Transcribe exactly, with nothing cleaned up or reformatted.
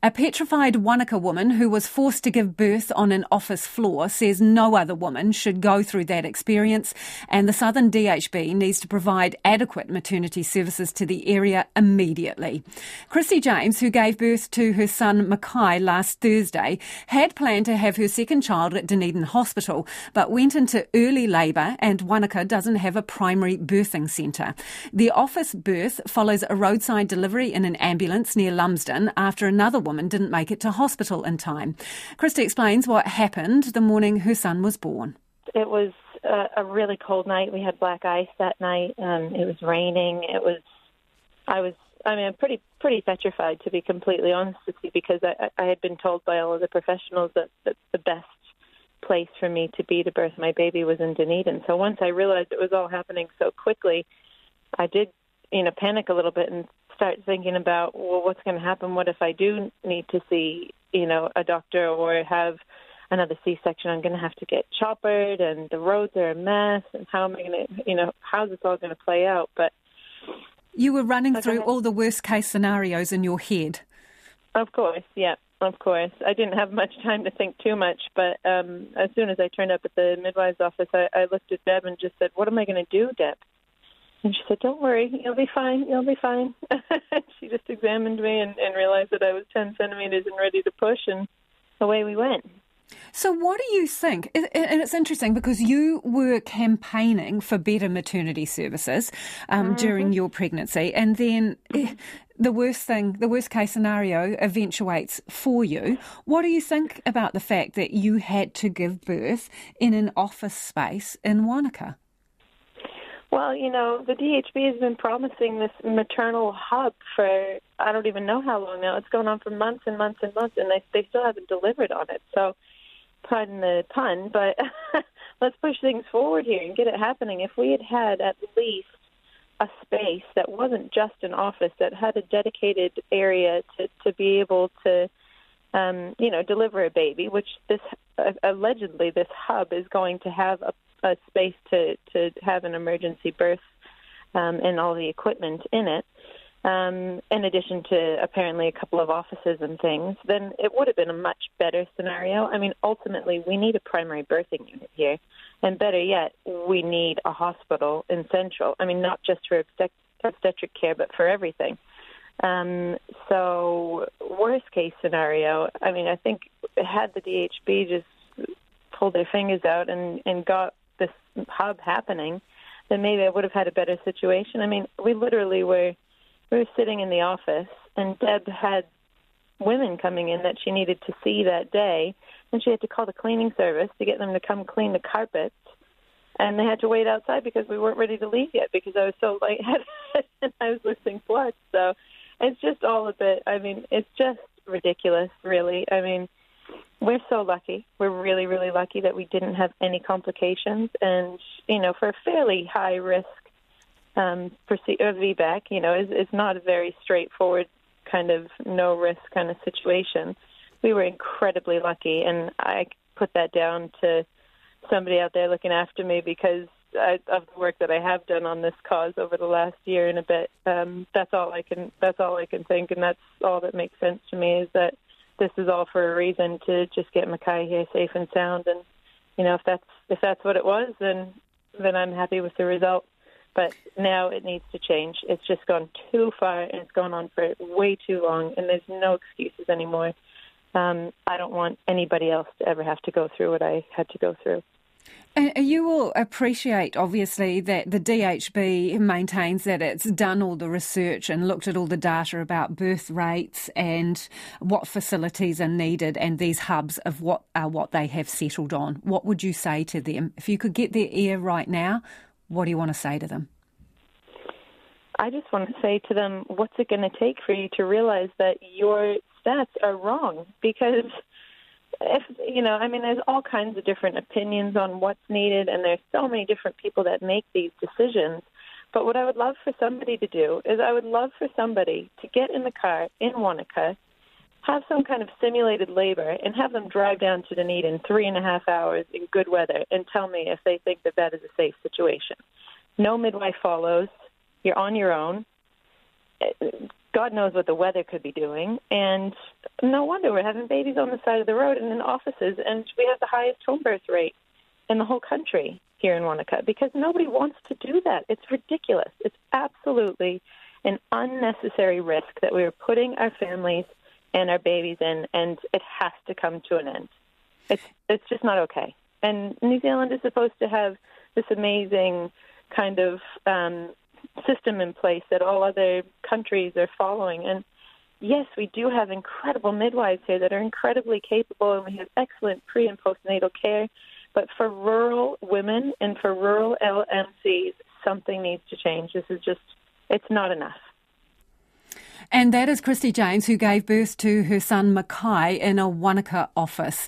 A petrified Wanaka woman who was forced to give birth on an office floor says no other woman should go through that experience, and the Southern D H B needs to provide adequate maternity services to the area immediately. Christy James, who gave birth to her son Mackay last Thursday, had planned to have her second child at Dunedin Hospital, but went into early labour, and Wanaka doesn't have a primary birthing centre. The office birth follows a roadside delivery in an ambulance near Lumsden after another woman didn't make it to hospital in time. Christy explains what happened the morning her son was born. It was a, a really cold night. We had black ice that night. Um, it was raining. It was, I was, I mean, I'm pretty, pretty petrified, to be completely honest with you, because I, I had been told by all of the professionals that, that the best place for me to be to birth my baby was in Dunedin. So once I realized it was all happening so quickly, I did, you know, panic a little bit and start thinking about, well, what's going to happen? What if I do need to see, you know, a doctor or have another C-section? I'm going to have to get choppered, and the roads are a mess, and how am I going to, you know, how's this all going to play out? But you were running through all the worst-case scenarios in your head. Of course, yeah, of course. I didn't have much time to think too much, but um, as soon as I turned up at the midwife's office, I, I looked at Deb and just said, what am I going to do, Deb? And she said, don't worry, you'll be fine, you'll be fine. She just examined me and, and realized that I was ten centimetres and ready to push, and away we went. So what do you think? And it's interesting because you were campaigning for better maternity services um, mm-hmm. during your pregnancy, and then mm-hmm. the worst thing, the worst case scenario eventuates for you. What do you think about the fact that you had to give birth in an office space in Wanaka? Well, you know, the D H B has been promising this maternal hub for I don't even know how long now. It's going on for months and months and months, and they they still haven't delivered on it. So, pardon the pun, but let's push things forward here and get it happening. If we had had at least a space that wasn't just an office, that had a dedicated area to, to be able to, um, you know, deliver a baby, which this uh, allegedly this hub is going to have a a space to, to have an emergency birth um, and all the equipment in it, um, in addition to apparently a couple of offices and things, then it would have been a much better scenario. I mean, ultimately, we need a primary birthing unit here. And better yet, we need a hospital in Central. I mean, not just for obstetric care, but for everything. Um, so worst case scenario, I mean, I think had the D H B just pulled their fingers out and, and got this hub happening, then maybe I would have had a better situation. I mean, we literally were we were sitting in the office, and Deb had women coming in that she needed to see that day, and she had to call the cleaning service to get them to come clean the carpets, and they had to wait outside because we weren't ready to leave yet because I was so lightheaded and I was losing blood. So it's just all a bit, I mean, it's just ridiculous, really. I mean, we're so lucky. We're really, really lucky that we didn't have any complications. And, you know, for a fairly high-risk um, procedure, V BAC, you know, it's, it's not a very straightforward kind of no-risk kind of situation. We were incredibly lucky, and I put that down to somebody out there looking after me because I, of the work that I have done on this cause over the last year and a bit. Um, that's all I can. That's all I can think, and that's all that makes sense to me is that this is all for a reason to just get Mackay here safe and sound. And, you know, if that's if that's what it was, then then I'm happy with the result. But now it needs to change. It's just gone too far, and it's gone on for way too long, and there's no excuses anymore. Um, I don't want anybody else to ever have to go through what I had to go through. And you will appreciate, obviously, that the D H B maintains that it's done all the research and looked at all the data about birth rates and what facilities are needed, and these hubs of what are what they have settled on. What would you say to them? If you could get their ear right now, what do you want to say to them? I just want to say to them, what's it going to take for you to realize that your stats are wrong? Because if, you know, I mean, there's all kinds of different opinions on what's needed, and there's so many different people that make these decisions. But what I would love for somebody to do is I would love for somebody to get in the car in Wanaka, have some kind of simulated labor, and have them drive down to Dunedin three and a half hours in good weather and tell me if they think that that is a safe situation. No midwife follows. You're on your own. God knows what the weather could be doing. And no wonder we're having babies on the side of the road and in offices, and we have the highest home birth rate in the whole country here in Wanaka, because nobody wants to do that. It's ridiculous. It's absolutely an unnecessary risk that we are putting our families and our babies in, and it has to come to an end. It's it's just not okay. And New Zealand is supposed to have this amazing kind of um, system in place that all other countries are following. And yes, we do have incredible midwives here that are incredibly capable, and we have excellent pre- and postnatal care. But for rural women and for rural L M Cs, something needs to change. This is just, it's not enough. And that is Christy James, who gave birth to her son Mackay in a Wanaka office.